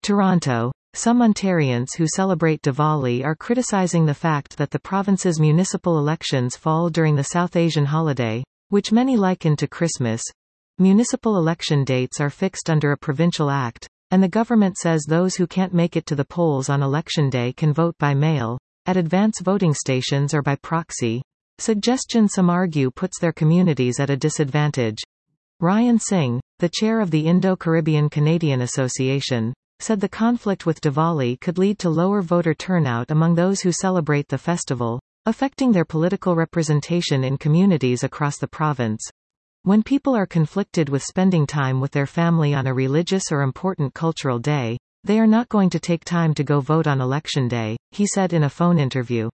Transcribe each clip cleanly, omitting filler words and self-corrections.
Toronto. Some Ontarians who celebrate Diwali are criticizing the fact that the province's municipal elections fall during the South Asian holiday, which many liken to Christmas. Municipal election dates are fixed under a provincial act, and the government says those who can't make it to the polls on election day can vote by mail, at advance voting stations or by proxy. Suggestion some argue puts their communities at a disadvantage. Ryan Singh, the chair of the Indo-Caribbean Canadian Association, said the conflict with Diwali could lead to lower voter turnout among those who celebrate the festival, affecting their political representation in communities across the province. When people are conflicted with spending time with their family on a religious or important cultural day, they are not going to take time to go vote on election day, he said in a phone interview.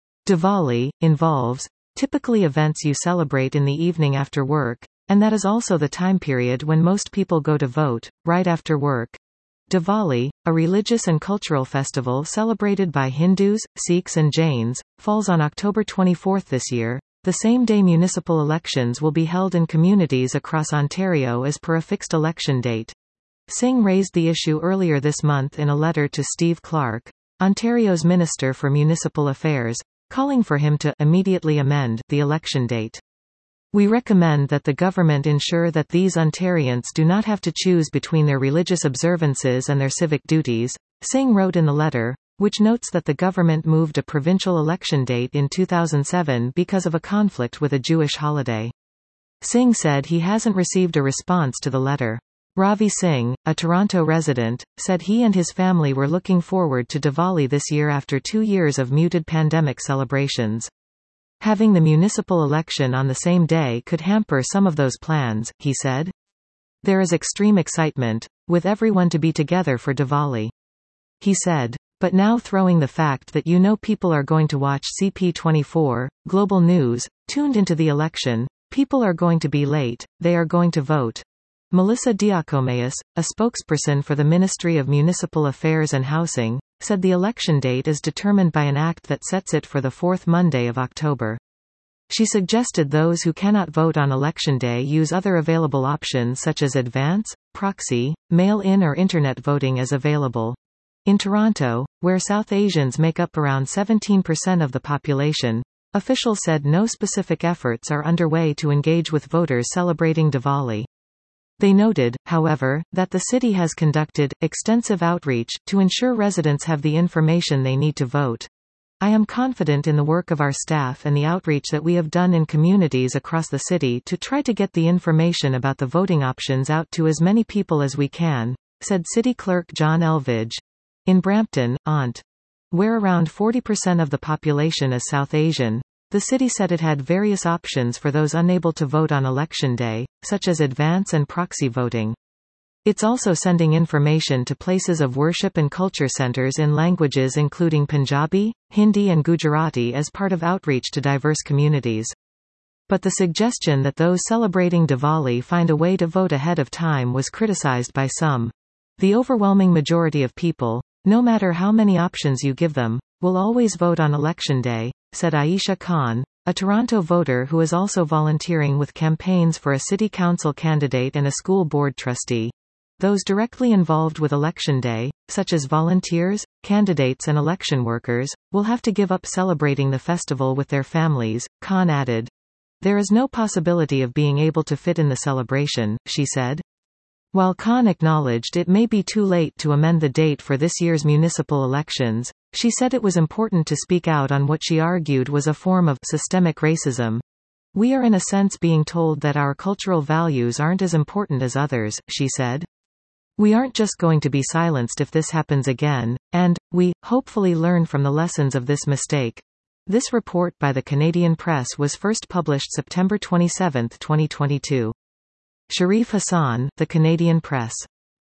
Diwali involves typically events you celebrate in the evening after work, and that is also the time period when most people go to vote, right after work. Diwali, a religious and cultural festival celebrated by Hindus, Sikhs and Jains, falls on October 24 this year, the same day municipal elections will be held in communities across Ontario as per a fixed election date. Singh raised the issue earlier this month in a letter to Steve Clark, Ontario's Minister for Municipal Affairs, calling for him to immediately amend the election date. We recommend that the government ensure that these Ontarians do not have to choose between their religious observances and their civic duties, Singh wrote in the letter, which notes that the government moved a provincial election date in 2007 because of a conflict with a Jewish holiday. Singh said he hasn't received a response to the letter. Ravi Singh, a Toronto resident, said he and his family were looking forward to Diwali this year after 2 years of muted pandemic celebrations. Having the municipal election on the same day could hamper some of those plans, he said. There is extreme excitement, with everyone to be together for Diwali. He said. But now throwing the fact that people are going to watch CP24, Global News, tuned into the election, people are going to be late, they are going to vote. Melissa Diakomeus, a spokesperson for the Ministry of Municipal Affairs and Housing, said the election date is determined by an act that sets it for the fourth Monday of October. She suggested those who cannot vote on election day use other available options such as advance, proxy, mail-in or internet voting as available. In Toronto, where South Asians make up around 17% of the population, officials said no specific efforts are underway to engage with voters celebrating Diwali. They noted, however, that the city has conducted extensive outreach to ensure residents have the information they need to vote. I am confident in the work of our staff and the outreach that we have done in communities across the city to try to get the information about the voting options out to as many people as we can, said City Clerk John Elvidge. In Brampton, Ont. Where around 40% of the population is South Asian, the city said it had various options for those unable to vote on election day, such as advance and proxy voting. It's also sending information to places of worship and culture centers in languages including Punjabi, Hindi and Gujarati as part of outreach to diverse communities. But the suggestion that those celebrating Diwali find a way to vote ahead of time was criticized by some. The overwhelming majority of people, no matter how many options you give them, will always vote on election day, said Aisha Khan, a Toronto voter who is also volunteering with campaigns for a city council candidate and a school board trustee. Those directly involved with election day, such as volunteers, candidates and election workers, will have to give up celebrating the festival with their families, Khan added. There is no possibility of being able to fit in the celebration, she said. While Khan acknowledged it may be too late to amend the date for this year's municipal elections, she said it was important to speak out on what she argued was a form of systemic racism. We are in a sense being told that our cultural values aren't as important as others, she said. We aren't just going to be silenced if this happens again, and we hopefully learn from the lessons of this mistake. This report by the Canadian Press was first published September 27, 2022. Sharif Hassan, The Canadian Press.